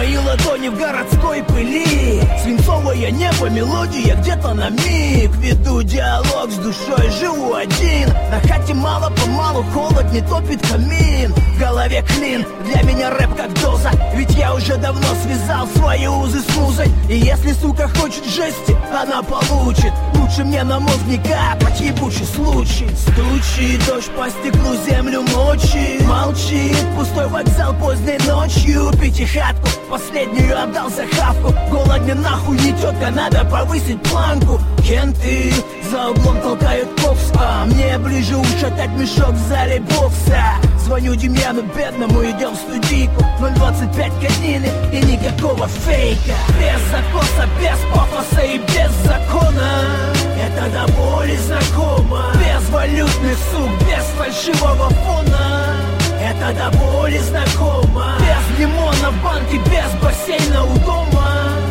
Мои ладони в городской пыли, свинцовое небо, мелодия где-то на миг. Веду диалог с душой, живу один. На хате мало-помалу холод, не топит камин. В голове клин, для меня рэп как доза. Ведь я уже давно связал свои узы с музой. И если сука хочет жести, она получит. Лучше мне на мозг не капать, ебучий случай. Стучит дождь по стеклу, землю мочит. Молчит пустой вокзал поздней ночью. Пятихатку последнюю отдал за хавку. Голод мне нахуй не тетка, надо повысить планку. Кенты за углом толкают кокс, а мне ближе ушатать мешок в зале бокса. Звоню Демьяну бедному, идем в студийку. 0,25 каднины и никакого фейка. Без закоса, без пафоса и без закона. Это до боли знакомо. Без валютных сук, без фальшивого фона. Это до боли знакомо. Без лимона в банке, без бассейна у дома.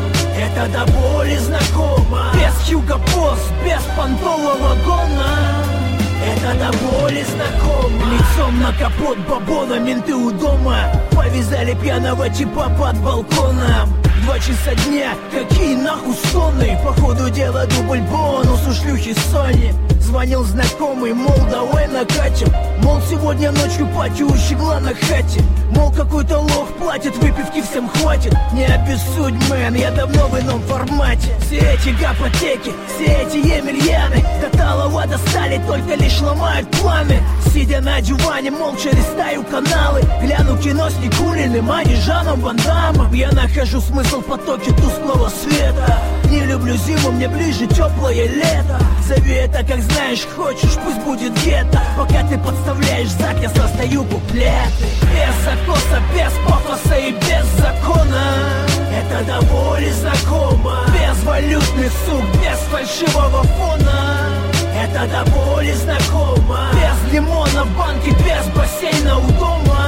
Это до боли знакомо. Без Хьюго Босс, без понтового вагона. Это до боли знакомо. Лицом на капот бабона, менты у дома. Повязали пьяного типа под балконом. 2 часа дня, какие нахуй сонные. Походу дела дубль бонус у шлюхи Сони. Звонил знакомый, мол, давай накатим. Мол, сегодня ночью пати у щегла на хате. Мол, какой-то лох платит, выпивки всем хватит. Не обессудь, мэн, я давно в ином формате. Все эти гапотеки, все эти емельяны до талого достали, только лишь ломают планы. Сидя на диване, молча листаю каналы. Гляну кино с Никулиным, а не Жаном Ван Даммом. Я нахожу смысл в потоке тусклого света. Не люблю зиму, мне ближе теплое лето. Зови это как знаешь, хочешь, пусть будет гетто. Пока ты подставляешь зад, я состою куплеты. Без закоса, без пафоса и без закона. Это до боли знакомо. Без валютных сук, без фальшивого фона. Это до боли знакомо. Без лимона в банке, без бассейна у дома.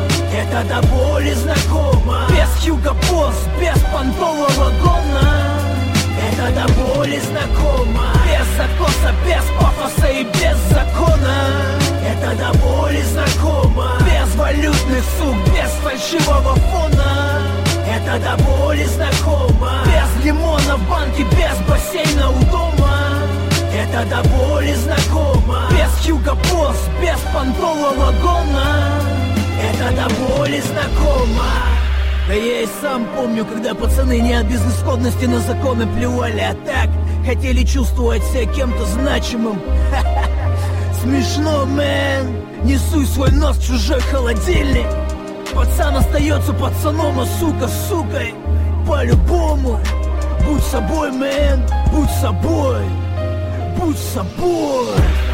Это до боли знакомо. Без Хьюго Босс, без понтового вагона. Это до боли знакомо. Без закоса, без пафоса и без закона. Это до боли знакомо. Без валютных сук, без фальшивого фона. Это до боли знакомо. Без лимона в банке, без бассейна у дома. Это до боли знакомо. Без Хьюго Босс, без понтового вагона. Это до боли знакомо. Да я и сам помню, когда пацаны не от безысходности на законы плевали, а так хотели чувствовать себя кем-то значимым. Смешно, мэн. Не суй свой нос в чужой холодильник. Пацан остается пацаном, а сука сукой. По-любому. Будь собой, мэн. Будь собой. Будь собой.